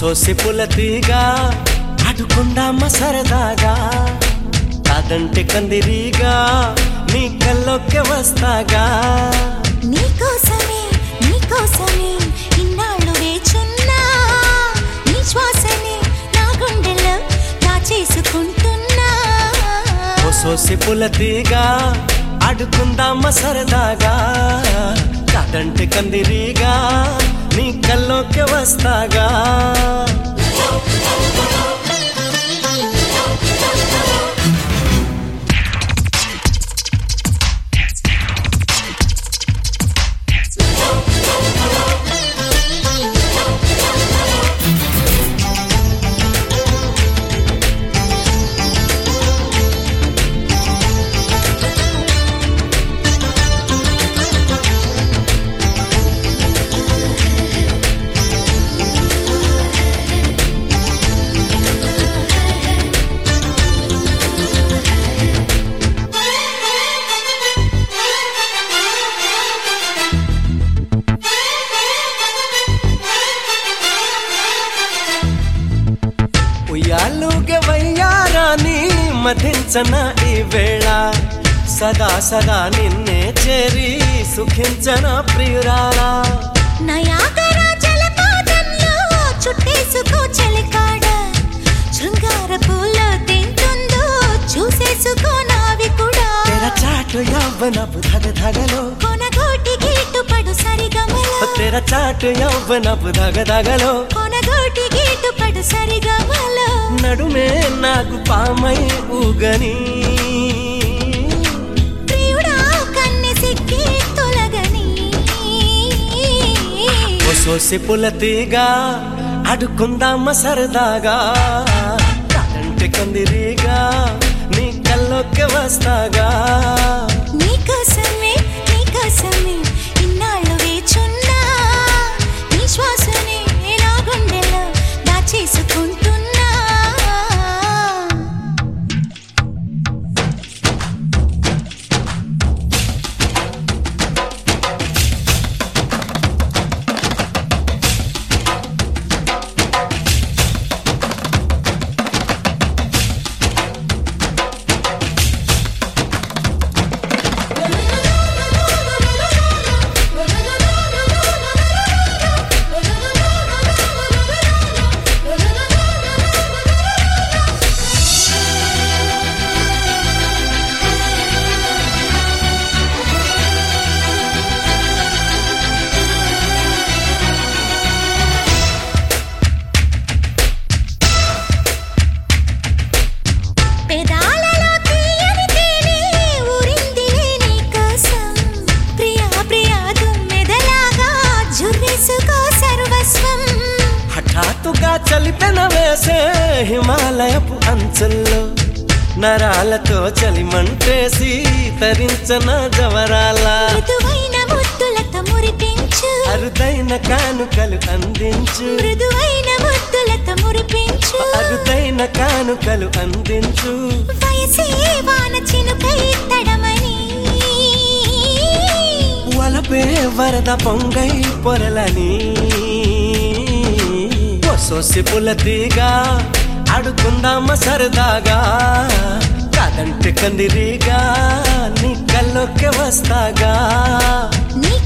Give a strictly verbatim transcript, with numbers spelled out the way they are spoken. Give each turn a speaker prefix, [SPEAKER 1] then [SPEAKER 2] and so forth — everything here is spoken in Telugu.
[SPEAKER 1] సోసి పులతీగా ఆడుకుందామా సరదాగా కాదంటే కందిరీగా నీ కల్లోకి వస్తాగా
[SPEAKER 2] నీకోసమే నీకోసమే ఇన్నాళ్ళు వేచున్నా నీ శ్వాసనే నా గుండెలో దాచేసుకుంటున్నా
[SPEAKER 1] ఓ సోసి పులతీగా ఆడుకుందామా సరదాగా కాదంటే కందిరీగా నీ కల్లోకి వస్తాగా ఉయ్యాలుగే వయ్యారాని మధించన ఈ వేళ సదా సదా నిన్నే చేరి సుఖించన ప్రియురాలా
[SPEAKER 2] నయాగరా జలపాతంలో చుట్టేసుకో చలికాడ శృంగార పూలో తింటుందో చూసేసుకో నావి కూడా
[SPEAKER 1] తెర చాటు యవ్వనపు ధగ ధగలో
[SPEAKER 2] కొనగోటి గీటు పడు సరిగమలో
[SPEAKER 1] తెర చాటు యవ్వనపు ధగ ధగలో
[SPEAKER 2] కొనగోటి గీటు పడు సరిగమలో
[SPEAKER 1] నడుమే నాకు పామై ఊగని
[SPEAKER 2] ప్రియుడా కన్నె సిక్కి తొలగని
[SPEAKER 1] ఓ సోసి పులతీగా ఆడుకుందామా సరదాగా కాదంటే కందిరీగా నీ కల్లోకి వస్తాగా
[SPEAKER 2] నీకోసమే నీకోసమే ఇన్నాళ్ళు వేచున్నా నీ శ్వాసనే నా గుండెలో దాచేసుకుంటున్నా పెదాలలో తీయని తేనె ఊరిందిలే నీకోసం ప్రియా ప్రియా తుమ్మెదలాగా జుర్రేసుకో సర్వస్వం
[SPEAKER 1] హఠాత్తుగా చలిపెన వేసే హిమాలయపు అంచుల్లో నరాలతో చలిమంటేసి తరించన జవరాల
[SPEAKER 2] మృదువైన ముద్దులతో మురిపించు
[SPEAKER 1] అరుదైన కానుకలు అందించు
[SPEAKER 2] మృదువైన ముద్దులతో మురిపించు
[SPEAKER 1] అరుదైన కానుకలు అందించు
[SPEAKER 2] వయసే వాన చినుకై తడమని
[SPEAKER 1] వలపే వరద పొంగై పొరలని ఓ సోసి పులతీగా ఆడుకుందామా సరదాగా కాదంటే కందిరీగా నీ కల్లోకి వస్తాగా
[SPEAKER 2] నీ